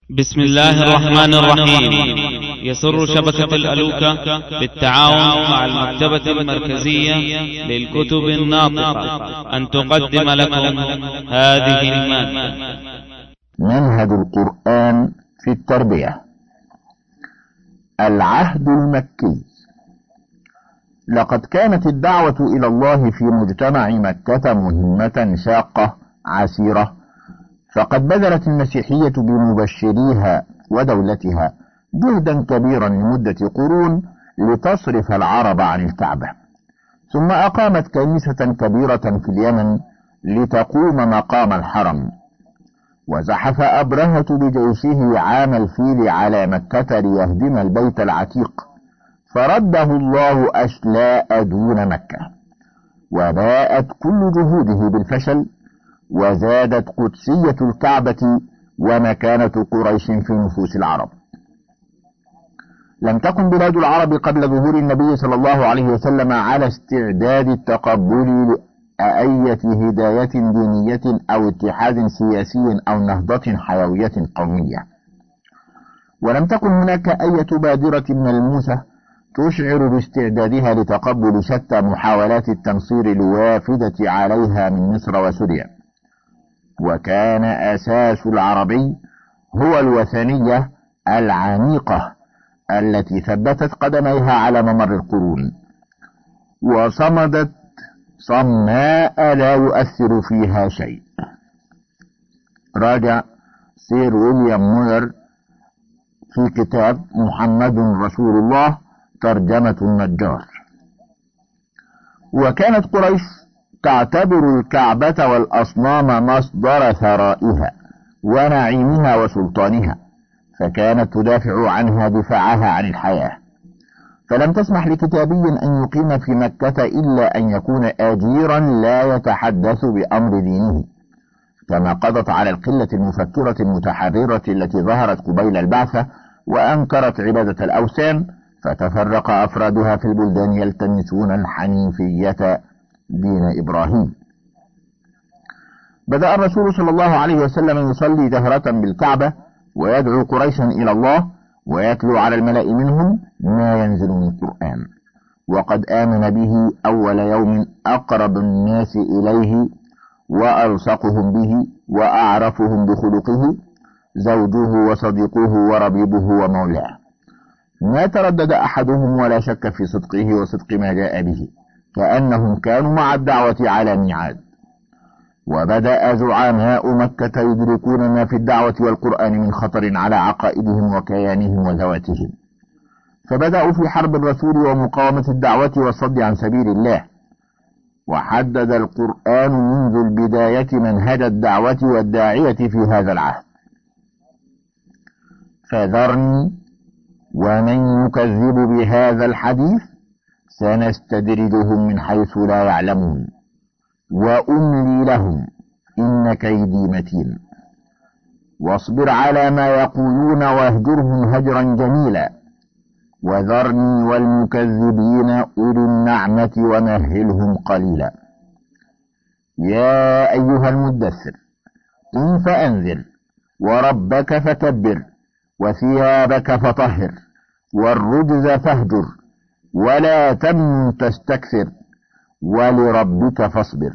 بسم الله الرحمن الرحيم. يسر شبكة الألوكة بالتعاون مع المكتبة المركزية للكتب الناطقة أن تقدم لكم هذه المادة. منهج القرآن في التربية. العهد المكي. لقد كانت الدعوة إلى الله في مجتمع مكة مهمة شاقة عسيرة، فقد بذلت المسيحية بمبشريها ودولتها جهدا كبيرا لمدة قرون لتصرف العرب عن الكعبة، ثم أقامت كنيسة كبيرة في اليمن لتقوم مقام الحرم، وزحف أبرهة بجيشه عام الفيل على مكة ليهدم البيت العتيق، فرده الله أشلاء دون مكة، وباءت كل جهوده بالفشل، وزادت قدسية الكعبة ومكانة قريش في نفوس العرب. لم تكن بلاد العرب قبل ظهور النبي صلى الله عليه وسلم على استعداد التقبل لأية هداية دينية أو اتحاد سياسي أو نهضة حيوية قومية، ولم تكن هناك أية بادرة ملموسة تشعر باستعدادها لتقبل شتى محاولات التنصير الوافدة عليها من مصر وسوريا. وكان أساس العربي هو الوثنية العميقة التي ثبتت قدميها على ممر القرون، وصمدت صماء لا يؤثر فيها شيء. راجع سير ويليام مولر في كتاب محمد رسول الله ترجمة النجار. وكانت قريش تعتبر الكعبة والأصنام مصدر ثرائها ونعيمها وسلطانها، فكانت تدافع عنها دفاعها عن الحياة، فلم تسمح لكتابي أن يقيم في مكة إلا أن يكون أجيرا لا يتحدث بأمر دينه، كما قضت على القلة المفكرة المتحررة التي ظهرت قبيل البعثة وأنكرت عبادة الأوثان، فتفرق أفرادها في البلدان يلتمسون الحنيفية دين إبراهيم. بدأ الرسول صلى الله عليه وسلم يصلي جهرة بالكعبة ويدعو قريشا إلى الله، ويتلو على الملأ منهم ما ينزل من القرآن، وقد آمن به أول يوم أقرب الناس إليه وألصقهم به وأعرفهم بخلقه زوجه وصديقه وربيبه ومولاه، ما تردد أحدهم ولا شك في صدقه وصدق ما جاء به، كأنهم كانوا مع الدعوة على ميعاد. وبدأ زعماء مكة يدركون ما في الدعوة والقرآن من خطر على عقائدهم وكيانهم وذواتهم، فبدأوا في حرب الرسول ومقاومة الدعوة والصد عن سبيل الله. وحدد القرآن منذ البداية منهج الدعوة والداعية في هذا العهد: فذرني ومن يكذب بهذا الحديث سنستدرجهم من حيث لا يعلمون وأملي لهم إن كيدي متين، واصبر على ما يقولون واهجرهم هجرا جميلا، وذرني والمكذبين أولي النعمة ومهلهم قليلا. يا أيها المدثر قم فأنذر وربك فكبر وثيابك فطهر والرجز فاهجر ولا تمنن تستكثر ولربك فاصبر.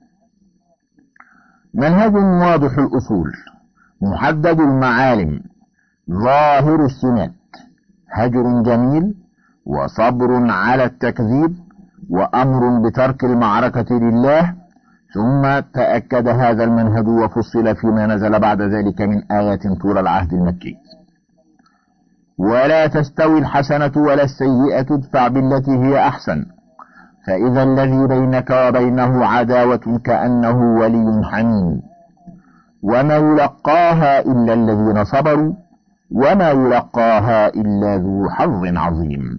منهج واضح الأصول محدد المعالم ظاهر السمات، هجر جميل وصبر على التكذيب وأمر بترك المعركة لله. ثم تأكد هذا المنهج وفصل فيما نزل بعد ذلك من آيات طول العهد المكي: ولا تستوي الحسنة ولا السيئة ادفع بالتي هي أحسن، فإذا الذي بينك وبينه عداوة كأنه ولي حميم، وما يلقاها إلا الذين صبروا وما يلقاها إلا ذو حظ عظيم.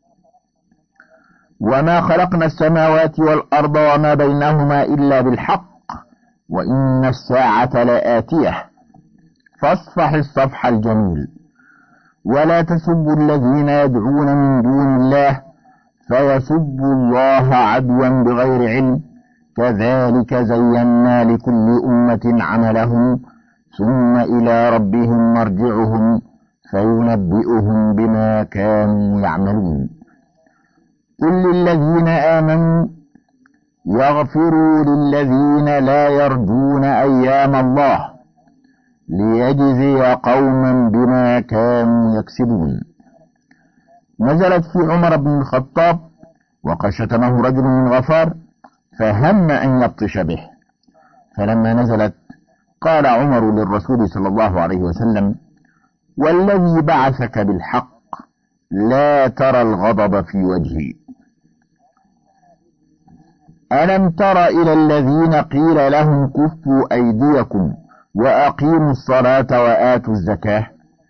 وما خلقنا السماوات والأرض وما بينهما إلا بالحق وإن الساعة لآتية، فاصفح الصفح الجميل، ولا تسبوا الذين يدعون من دون الله فيسبوا الله عدوا بغير علم، كذلك زينا لكل أمة عملهم ثم إلى ربهم مرجعهم فينبئهم بما كانوا يعملون. قل للذين آمنوا يغفروا للذين لا يرجون أيام الله ليجزي قوما بما كانوا يكسبون. نزلت في عمر بن الخطاب وقد شتمه رجل من غفار فهم أن يبطش به، فلما نزلت قال عمر للرسول صلى الله عليه وسلم: والذي بعثك بالحق لا ترى الغضب في وجهي. ألم تر إلى الذين قيل لهم كفوا أيديكم وأقيموا الصلاة وآتوا الزكاة.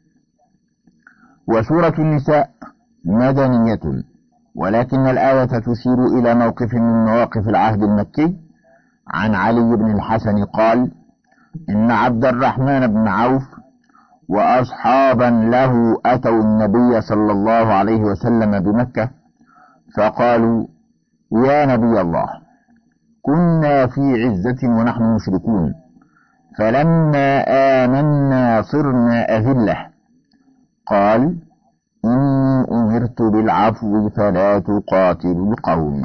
وسورة النساء مدنية، ولكن الآية تشير إلى موقف من مواقف العهد المكي. عن علي بن الحسن قال: إن عبد الرحمن بن عوف وأصحابا له أتوا النبي صلى الله عليه وسلم بمكة فقالوا: يا نبي الله، كنا في عزة ونحن مشركون، فلما آمنا صرنا أذلة. قال: إني أمرت بالعفو فلا تقاتلوا القوم.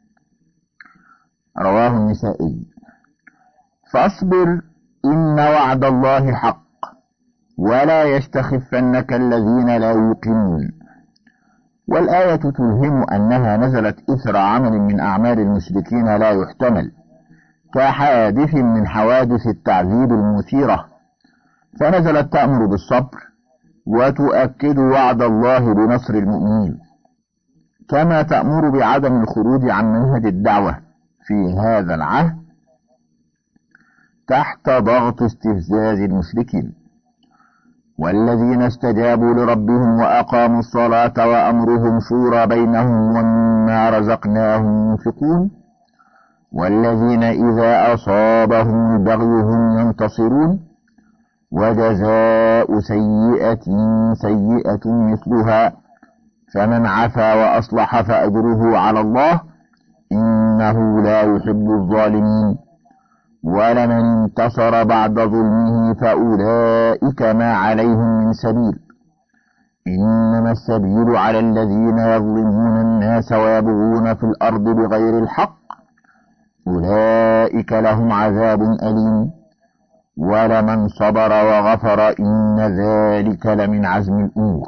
رواه النسائي. فاصبر إن وعد الله حق ولا يستخفنك الذين لا يوقنون. والآية تلهم أنها نزلت إثر عمل من أعمال المشركين لا يحتمل، كحادث من حوادث التعذيب المثيرة، فنزلت تأمر بالصبر وتؤكد وعد الله بنصر المؤمنين، كما تأمر بعدم الخروج عن منهج الدعوة في هذا العهد تحت ضغط استفزاز المشركين. والذين استجابوا لربهم وأقاموا الصلاة وأمرهم شورى بينهم ومما رزقناهم ينفقون. والذين إذا أصابهم البغي هم ينتصرون. وجزاء سيئة سيئة مثلها، فمن عفا وأصلح فأجره على الله إنه لا يحب الظالمين. ولمن انتصر بعد ظلمه فأولئك ما عليهم من سبيل، إنما السبيل على الذين يظلمون الناس ويبغون في الأرض بغير الحق، أولئك لهم عذاب أليم. ولمن صبر وغفر إن ذلك لمن عزم الأمور.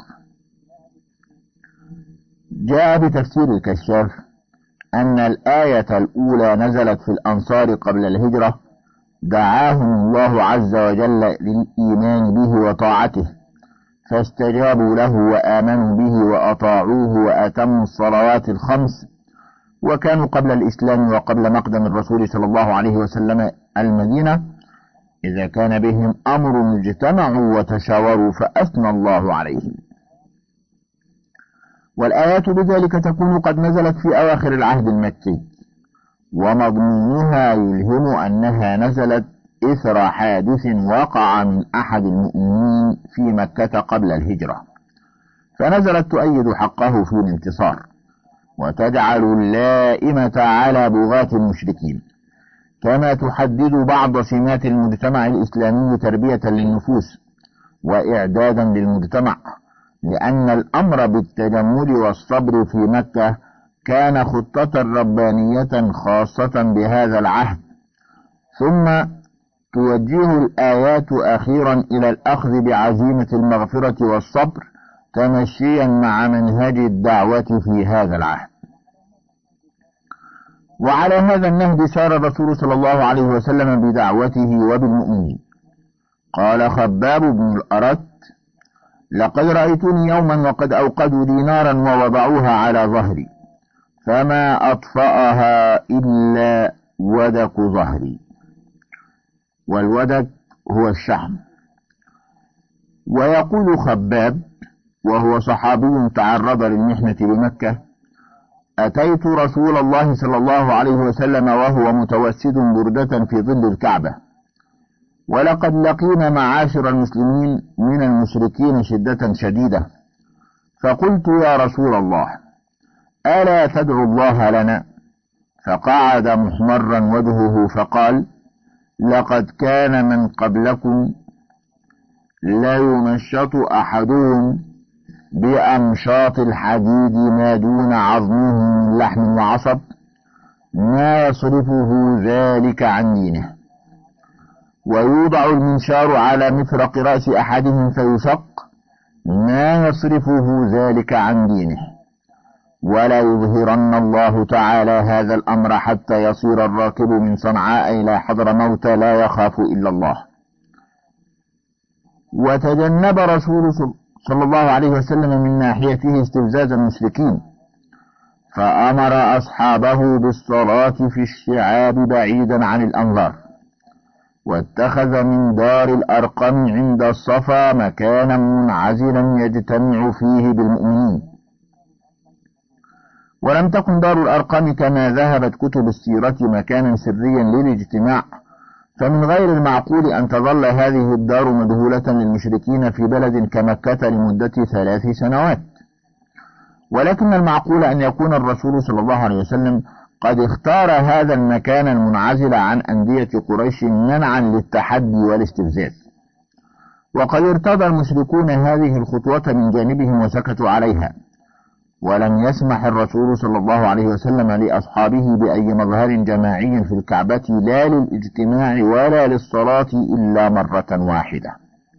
جاء بتفسير الكشاف أن الآية الأولى نزلت في الأنصار قبل الهجرة، دعاهم الله عز وجل للإيمان به وطاعته فاستجابوا له وآمنوا به وأطاعوه وأتموا الصلوات الخمس، وكانوا قبل الإسلام وقبل مقدم الرسول صلى الله عليه وسلم المدينة إذا كان بهم أمر اجتمعوا وتشاوروا فأثنى الله عليهم. والآيات بذلك تكون قد نزلت في أواخر العهد المكي، ومضمونها يلهم أنها نزلت إثر حادث وقع من أحد المؤمنين في مكة قبل الهجرة، فنزلت تؤيد حقه في الانتصار وتجعل اللائمة على بغاة المشركين، كما تحدد بعض سمات المجتمع الإسلامي تربية للنفوس وإعدادا للمجتمع، لأن الأمر بالتجمل والصبر في مكة كان خطة ربانية خاصة بهذا العهد. ثم توجه الآيات أخيرا إلى الأخذ بعزيمة المغفرة والصبر تمشيا مع منهج الدعوة في هذا العهد. وعلى هذا النهج سار الرسول صلى الله عليه وسلم بدعوته وبالمؤمنين. قال خباب بن الأرت: لقد رأيتني يوما وقد أوقدوا لي نارا ووضعوها على ظهري فما أطفأها إلا ودك ظهري. والودك هو الشحم. ويقول خباب وهو صحابي تعرض للمحنة بمكة: أتيت رسول الله صلى الله عليه وسلم وهو متوسد بردة في ظل الكعبة، ولقد لقينا معاشر المسلمين من المشركين شدة شديدة، فقلت: يا رسول الله، ألا تدعو الله لنا؟ فقعد محمرا وجهه فقال: لقد كان من قبلكم لا يمشط أحدهم بأمشاط الحديد ما دون عظمه من لحم وعصب ما يصرفه ذلك عن دينه، ويوضع المنشار على مفرق رأس أحدهم فيشق ما يصرفه ذلك عن دينه، ولا يظهرن الله تعالى هذا الأمر حتى يصير الراكب من صنعاء إلى حضرموت لا يخاف إلا الله. وتجنب رسول صلى الله عليه وسلم من ناحيته استفزاز المشركين، فأمر أصحابه بالصلاة في الشعاب بعيدا عن الأنظار، واتخذ من دار الأرقم عند الصفا مكانا منعزلا يجتمع فيه بالمؤمنين. ولم تكن دار الأرقم كما ذهبت كتب السيرة مكانا سريا للاجتماع، فمن غير المعقول أن تظل هذه الدار مذهولة للمشركين في بلد كمكة لمدة 3 سنوات، ولكن المعقول أن يكون الرسول صلى الله عليه وسلم قد اختار هذا المكان المنعزل عن أندية قريش منعا للتحدي والاستفزاز. وقد ارتضى المشركون هذه الخطوة من جانبهم وسكتوا عليها، ولم يسمح الرسول صلى الله عليه وسلم لأصحابه بأي مظهر جماعي في الكعبة لا للاجتماع ولا للصلاة إلا مرة واحدة.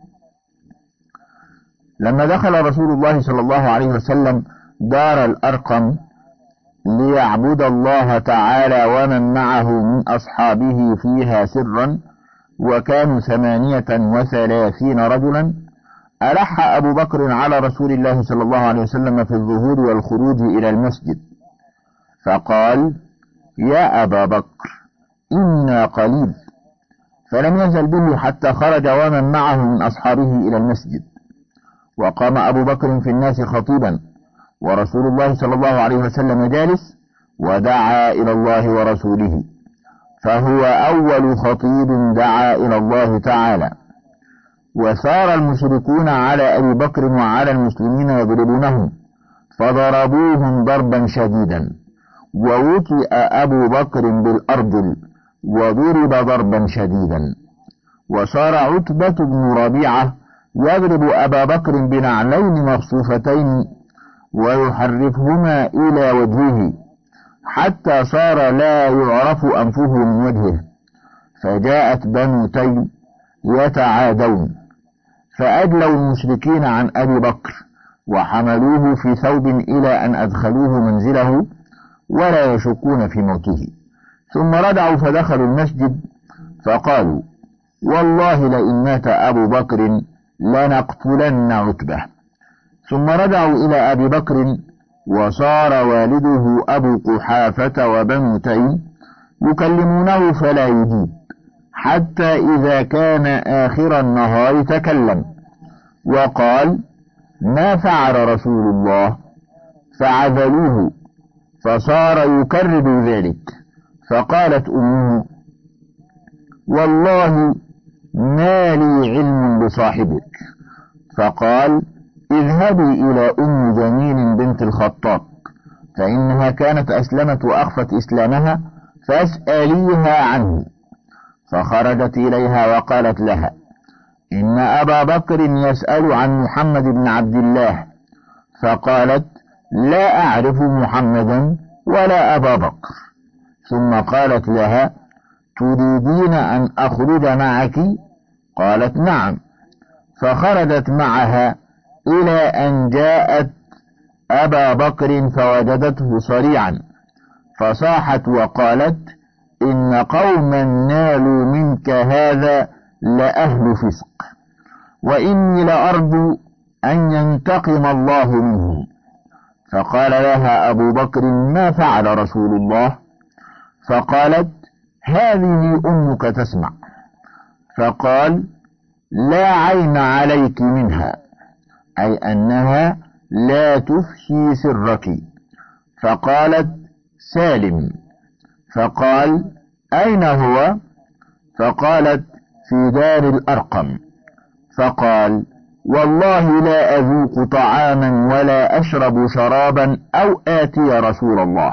لما دخل رسول الله صلى الله عليه وسلم دار الأرقم ليعبد الله تعالى ومن معه من أصحابه فيها سرا، وكانوا 38 رجلا، ألح أبو بكر على رسول الله صلى الله عليه وسلم في الظهور والخروج إلى المسجد، فقال: يا أبا بكر إنا قليل، فلم يزل به حتى خرج ومن معه من أصحابه إلى المسجد. وقام أبو بكر في الناس خطيبا، ورسول الله صلى الله عليه وسلم جالس، ودعا إلى الله ورسوله، فهو أول خطيب دعا إلى الله تعالى. وسار المشركون على أبي بكر وعلى المسلمين يضربونهم، فضربوهم ضربا شديدا، ووطئ أبو بكر بالأرجل وضرب ضربا شديدا. وصار عتبة بن ربيعة يضرب أبا بكر بنعلين مخصوفتين ويحرفهما إلى وجهه حتى صار لا يعرف أنفه من وجهه، فجاءت بنو تيم يتعادون، فأجلوا المشركين عن أبي بكر وحملوه في ثوب إلى أن أدخلوه منزله ولا يشكون في موته، ثم رجعوا فدخلوا المسجد فقالوا: والله لئن مات أبو بكر لنقتلن عتبة. ثم رجعوا إلى أبي بكر، وصار والده أبو قحافة وبنو تيم يكلمونه فلا يجيب، حتى إذا كان آخر النهار تكلم وقال: ما فعل رسول الله؟ فعذلوه، فصار يكرر ذلك. فقالت أمه: والله ما لي علم بصاحبك. فقال: اذهبي إلى أم جميل بنت الخطاب، فإنها كانت أسلمت وأخفت إسلامها، فاسأليها عنه. فخرجت إليها وقالت لها: إن أبا بكر يسأل عن محمد بن عبد الله. فقالت: لا أعرف محمدا ولا أبا بكر. ثم قالت لها: تريدين أن أخرج معك؟ قالت: نعم. فخرجت معها إلى أن جاءت أبا بكر فوجدته صريعا، فصاحت وقالت: إن قوما نالوا منك هذا لأهل فسق، وإني لأرجو أن ينتقم الله منهم. فقال لها أبو بكر: ما فعل رسول الله؟ فقالت: هذه أمك تسمع. فقال: لا عين عليك منها، أي أنها لا تفشي سرك. فقالت: سالم. فقال: أين هو؟ فقالت: في دار الأرقم. فقال: والله لا أذوق طعاما ولا أشرب شرابا أو آتي رسول الله.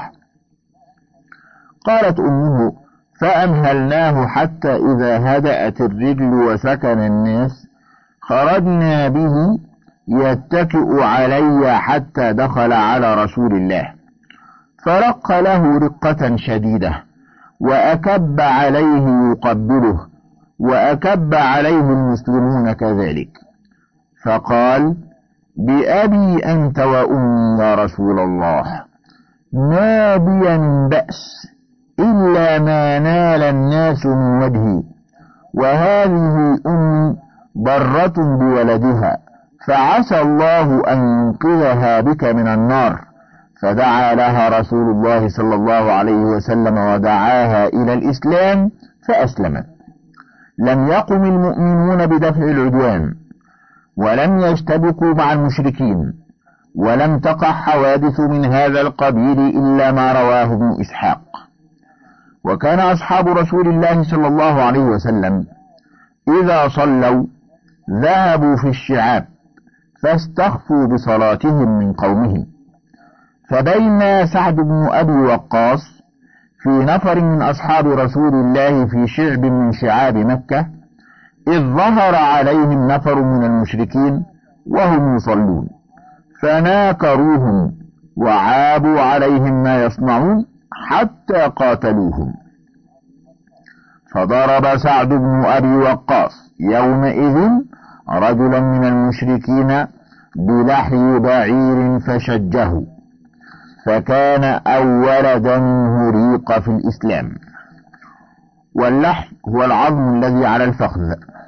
قالت أمه: فأمهلناه حتى إذا هدأت الرجل وسكن الناس خرجنا به يتكئ علي حتى دخل على رسول الله، فرق له رقة شديدة، وأكب عليه يقبله، وأكب عليه المسلمون كذلك، فقال: بأبي أنت وأمي يا رسول الله، ما بي من بأس إلا ما نال الناس من وجهي، وهذه أمي برة بولدها، فعسى الله أن ينقذها بك من النار. فدعا لها رسول الله صلى الله عليه وسلم ودعاها إلى الإسلام فأسلمت. لم يقم المؤمنون بدفع العدوان، ولم يشتبكوا مع المشركين، ولم تقع حوادث من هذا القبيل إلا ما رواه ابن إسحاق. وكان أصحاب رسول الله صلى الله عليه وسلم إذا صلوا ذهبوا في الشعاب فاستخفوا بصلاتهم من قومهم، فبين سعد بن أبي وقاص في نفر من أصحاب رسول الله في شعب من شعاب مكة، إذ ظهر عليهم نفر من المشركين وهم يصلون، فناكروهم وعابوا عليهم ما يصنعون حتى قاتلوهم. فضرب سعد بن أبي وقاص يومئذ رجلا من المشركين بلحي بعير فشجه، فكان أول دمه ريق في الإسلام. واللحي هو العظم الذي على الفخذ.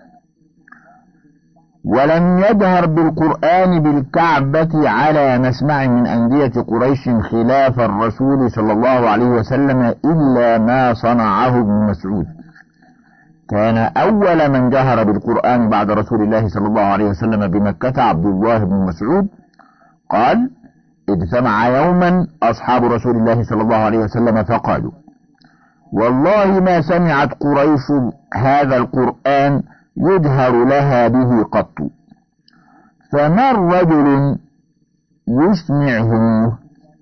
ولم يجهر بالقرآن بالكعبة على مسمع من أندية قريش خلاف الرسول صلى الله عليه وسلم إلا ما صنعه ابن مسعود. كان أول من جهر بالقرآن بعد رسول الله صلى الله عليه وسلم بمكة عبد الله بن مسعود. قال: اجتمع يوما أصحاب رسول الله صلى الله عليه وسلم فقالوا: والله ما سمعت قريش هذا القرآن يجهر لها به قط، فما الرجل يسمعه؟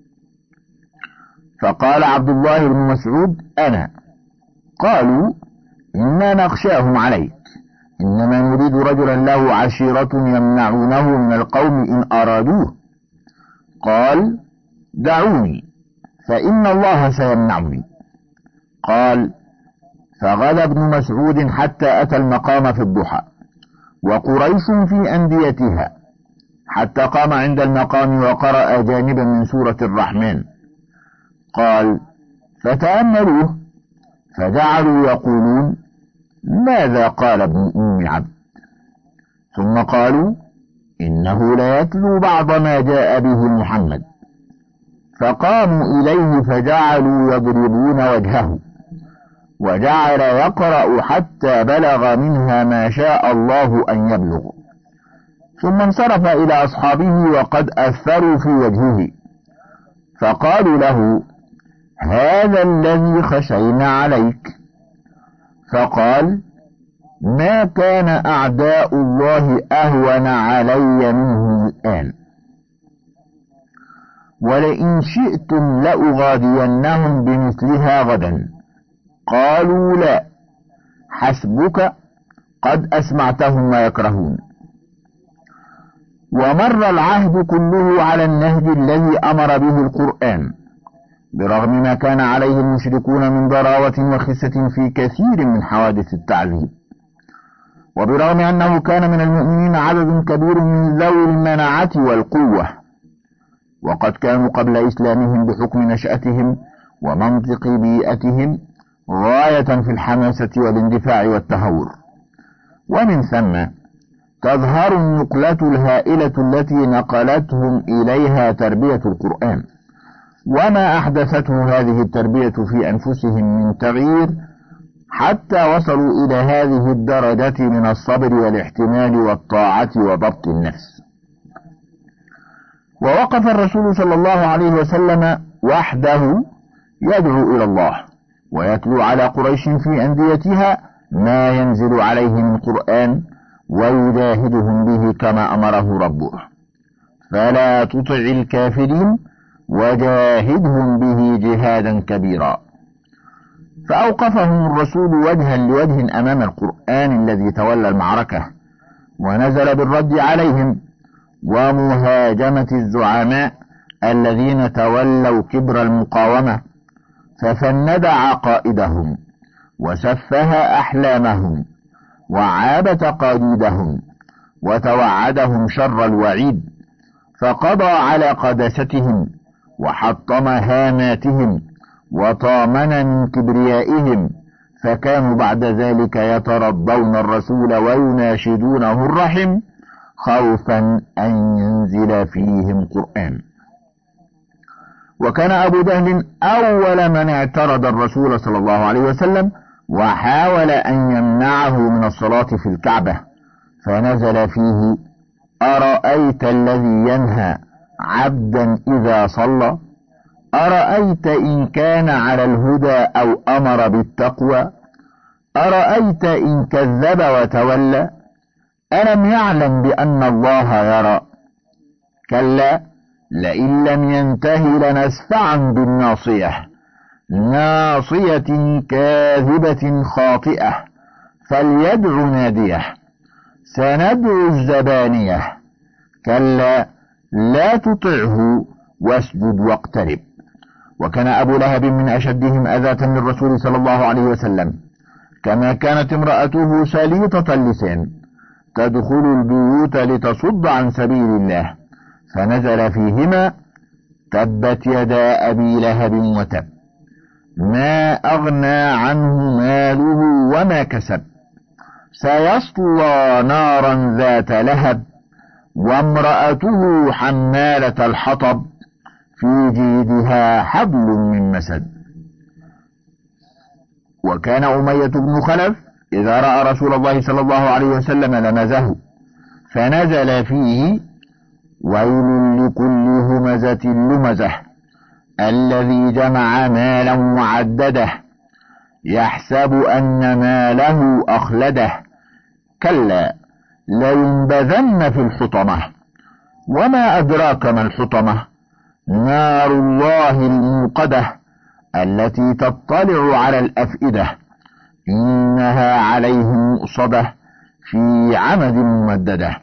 فقال عبد الله بن مسعود: أنا. قالوا: إنا نخشاهم عليك، إنما نريد رجلا له عشيرة يمنعونه من القوم إن أرادوه. قال: دعوني فإن الله سيمنعني. قال: فغدا ابن مسعود حتى أتى المقام في الضحى، وقريش في أنديتها، حتى قام عند المقام وقرأ جانبا من سورة الرحمن. قال: فتأملوه فجعلوا يقولون: ماذا قال ابن أم عبد؟ ثم قالوا: إنه ليتلو بعض ما جاء به محمد. فقاموا إليه فجعلوا يضربون وجهه، وجعل يقرأ حتى بلغ منها ما شاء الله أن يبلغ، ثم انصرف إلى أصحابه وقد أثروا في وجهه، فقالوا له: هذا الذي خشينا عليك. فقال: ما كان أعداء الله أهون علي منهم الآن، ولئن شئتم لأغادينهم بمثلها غدا. قالوا: لا، حسبك، قد أسمعتهم ما يكرهون. ومر العهد كله على النهج الذي أمر به القرآن، برغم ما كان عليه المشركون من ضراوة وخسة في كثير من حوادث التعذيب، وبرغم أنه كان من المؤمنين عدد كبير من ذوي المناعة والقوة، وقد كانوا قبل إسلامهم بحكم نشأتهم ومنطق بيئتهم غاية في الحماسة والاندفاع والتهور. ومن ثم تظهر النقلة الهائلة التي نقلتهم إليها تربية القرآن، وما أحدثته هذه التربية في أنفسهم من تغيير، حتى وصلوا إلى هذه الدرجة من الصبر والاحتمال والطاعة وضبط النفس. ووقف الرسول صلى الله عليه وسلم وحده يدعو إلى الله، ويتلو على قريش في أنديتها ما ينزل عليه من قرآن، ويجاهدهم به كما أمره ربه: فلا تطع الكافرين وجاهدهم به جهادا كبيرا. فأوقفهم الرسول وجها لوجه أمام القرآن الذي تولى المعركة، ونزل بالرد عليهم ومهاجمة الزعماء الذين تولوا كبر المقاومة، ففند عقائدهم وسفه أحلامهم وعاب تقاليدهم وتوعدهم شر الوعيد، فقضى على قداستهم وحطم هاماتهم وطامن من كبريائهم، فكانوا بعد ذلك يترضون الرسول ويناشدونه الرحم خوفا أن ينزل فيهم قرآن. وكان أبو جهل أول من اعترض الرسول صلى الله عليه وسلم وحاول أن يمنعه من الصلاة في الكعبة، فنزل فيه: أرأيت الذي ينهى عبدا إذا صلى؟ أرأيت إن كان على الهدى أو أمر بالتقوى؟ أرأيت إن كذب وتولى؟ ألم يعلم بأن الله يرى؟ كلا لئن لم ينته لنسفعا بالناصية، ناصية كاذبة خاطئة، فليدع ناديه، سندع الزبانية، كلا لا تطعه واسجد واقترب. وكان أبو لهب من أشدهم أذى للرسول صلى الله عليه وسلم، كما كانت امرأته سليطة اللسان تدخل البيوت لتصد عن سبيل الله، فنزل فيهما: تبت يدا أبي لهب وتب، ما أغنى عنه ماله وما كسب، سيصلى نارا ذات لهب، وامرأته حمالة الحطب، في جيدها حبل من مسد. وكان أمية بن خلف إذا رأى رسول الله صلى الله عليه وسلم لمزه، فنزل فيه: ويل لكل همزة لمزة، الذي جمع مالا وعدده، يحسب أن ماله أخلده، كلا لينبذن في الحطمة، وما أدراك ما الحطمة، نار الله الموقدة، التي تطلع على الأفئدة، إنها عليهم مؤصدة في عمد ممددة.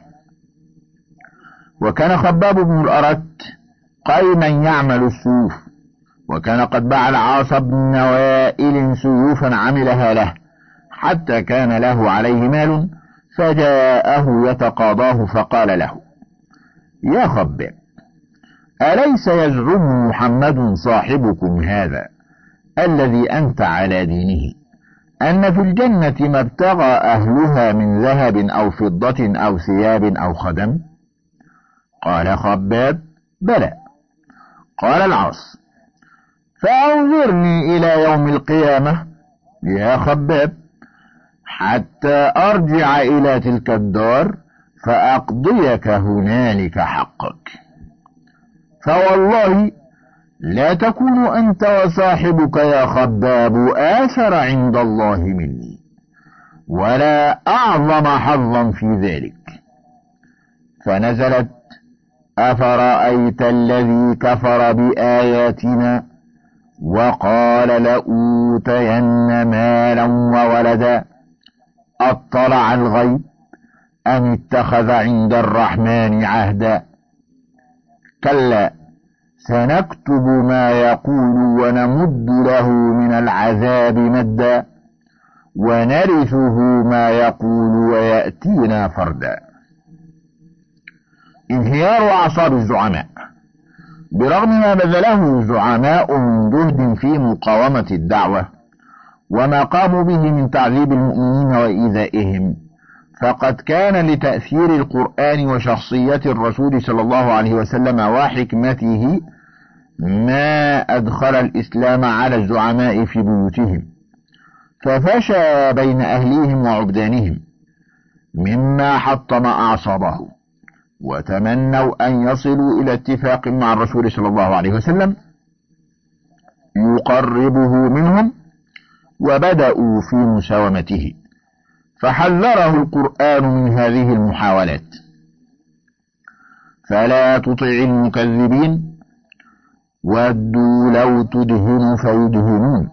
وكان خباب بن الأرت قيما يعمل السيوف، وكان قد باع العاص بن وائل سيوفا عملها له، حتى كان له عليه مال، فجاءه يتقاضاه فقال له: يا خباب، أليس يزعم محمد صاحبكم هذا الذي أنت على دينه أن في الجنة ما ابتغى أهلها من ذهب أو فضة أو ثياب أو خدم؟ قال خباب: بلى. قال العاص: فأنظرني إلى يوم القيامة يا خباب، حتى أرجع إلى تلك الدار فأقضيك هنالك حقك، فوالله لا تكون أنت وصاحبك يا خباب آثر عند الله مني، ولا أعظم حظا في ذلك. فنزلت: أفرأيت الذي كفر بآياتنا وقال لأوتين مالا وولدا، أطلع الغيب أم اتخذ عند الرحمن عهدا؟ كلا سنكتب ما يقول ونمد له من العذاب مدا، ونرثه ما يقول ويأتينا فردا. انهيار أعصاب الزعماء. برغم ما بذله الزعماء من جهد في مقاومة الدعوة وما قاموا به من تعذيب المؤمنين وإيذائهم، فقد كان لتأثير القرآن وشخصية الرسول صلى الله عليه وسلم وحكمته ما أدخل الإسلام على الزعماء في بيوتهم، ففشى بين أهليهم وعبدانهم، مما حطم أعصابهم، وتمنوا أن يصلوا إلى اتفاق مع الرسول صلى الله عليه وسلم يقربه منهم، وبدأوا في مساومته، فحذره القرآن من هذه المحاولات: فلا تطع المكذبين ودوا لو تدهن فيدهنون.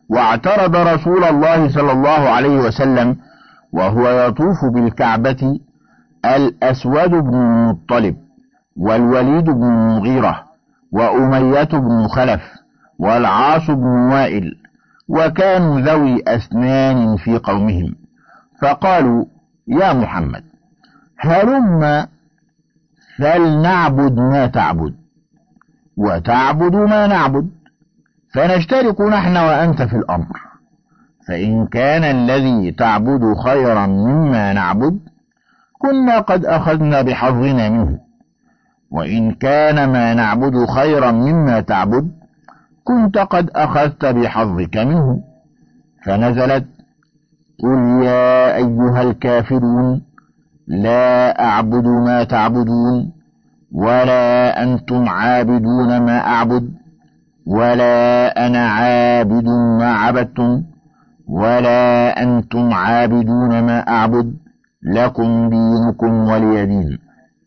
واعترض رسول الله صلى الله عليه وسلم وهو يطوف بالكعبة الأسود بن المطلب والوليد بن المغيرة وأمية بن خلف والعاص بن وائل، وكانوا ذوي أسنان في قومهم، فقالوا: يا محمد، هلم فلنعبد ما تعبد وتعبد ما نعبد، فنشترك نحن وأنت في الأمر، فإن كان الذي تعبد خيرا مما نعبد كنا قد أخذنا بحظنا منه، وإن كان ما نعبد خيرا مما تعبد كنت قد أخذت بحظك منه. فنزلت: قل يا أيها الكافرون لا أعبد ما تعبدون ولا أنتم عابدون ما أعبد ولا أنا عابد ما عبدتم ولا أنتم عابدون ما أعبد لكم دينكم ولي دين.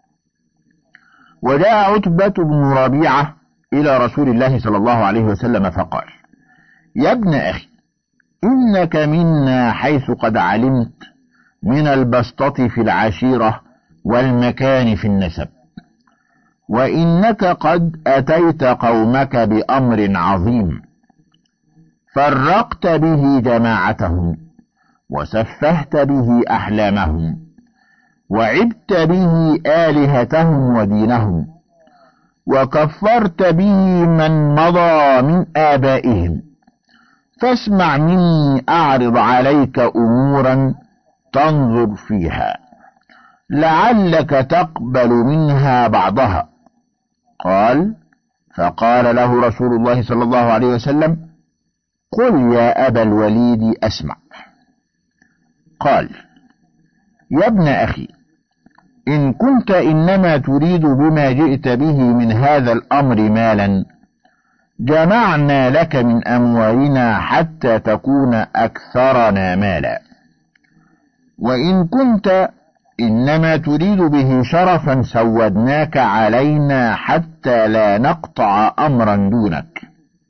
وجاء عتبة بن ربيعة إلى رسول الله صلى الله عليه وسلم فقال: يا ابن أخي، إنك منا حيث قد علمت من البسطة في العشيرة والمكان في النسب، وإنك قد أتيت قومك بأمر عظيم، فرقت به جماعتهم وسفهت به أحلامهم وعبت به آلهتهم ودينهم، وكفرت به من مضى من آبائهم، فاسمع مني أعرض عليك أمورا تنظر فيها لعلك تقبل منها بعضها. قال: فقال له رسول الله صلى الله عليه وسلم: قل يا أبا الوليد أسمع. قال: يا ابن أخي، إن كنت إنما تريد بما جئت به من هذا الأمر مالا جمعنا لك من أموالنا حتى تكون أكثرنا مالا، وإن كنت إنما تريد به شرفا سودناك علينا حتى لا نقطع أمرا دونك،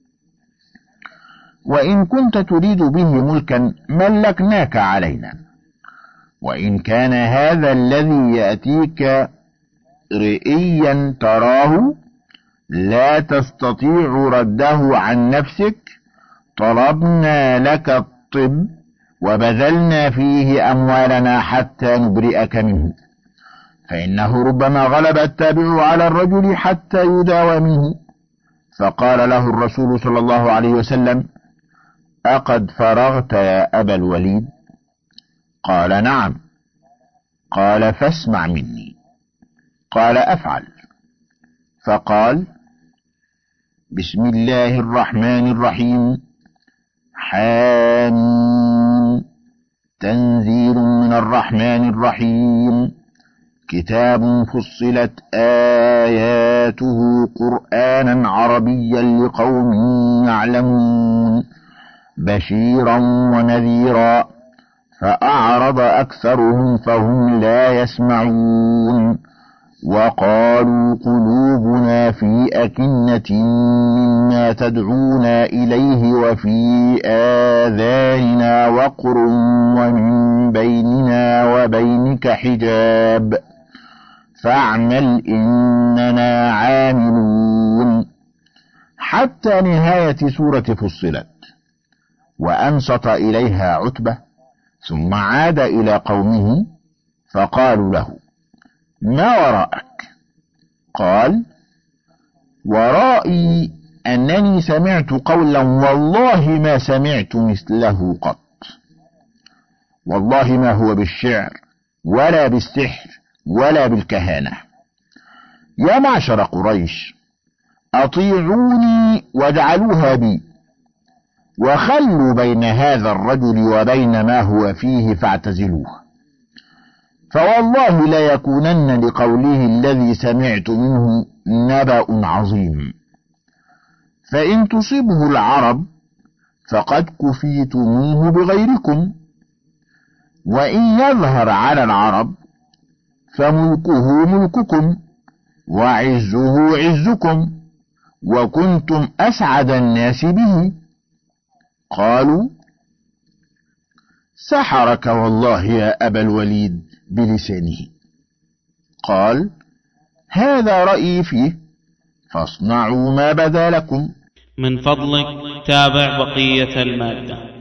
وإن كنت تريد به ملكا ملكناك علينا، وإن كان هذا الذي يأتيك رئيا تراه لا تستطيع رده عن نفسك طلبنا لك الطب وبذلنا فيه أموالنا حتى نبرئك منه، فإنه ربما غلب التابع على الرجل حتى يداوى منه. فقال له الرسول صلى الله عليه وسلم: أقد فرغت يا أبا الوليد؟ قال: نعم. قال: فاسمع مني. قال: أفعل. فقال: بسم الله الرحمن الرحيم، حامين، تنزيل من الرحمن الرحيم، كتاب فصلت آياته قرآنا عربيا لقوم يعلمون، بشيرا ونذيرا، فأعرض أكثرهم فهم لا يسمعون، وقالوا قلوبنا في أكنة مما تدعونا إليه وفي آذاننا وقر ومن بيننا وبينك حجاب فاعمل إننا عاملون، حتى نهاية سورة فصلت. وأنصت إليها عتبة، ثم عاد إلى قومه فقالوا له: ما وراءك؟ قال: ورائي أنني سمعت قولا والله ما سمعت مثله قط، والله ما هو بالشعر ولا بالسحر ولا بالكهانة. يا معشر قريش، أطيعوني واجعلوها بي، وخلوا بين هذا الرجل وبين ما هو فيه فاعتزلوه، فوالله لا يكونن لقوله الذي سمعت منه نبأ عظيم، فإن تصبه العرب فقد كفيتموه بغيركم، وإن يظهر على العرب فملكه ملككم وعزه عزكم، وكنتم أسعد الناس به. قالوا: سحرك والله يا أبا الوليد بلسانه، قال: هذا رأيي فيه، فاصنعوا ما بدا لكم. من فضلك تابع بقية المادة.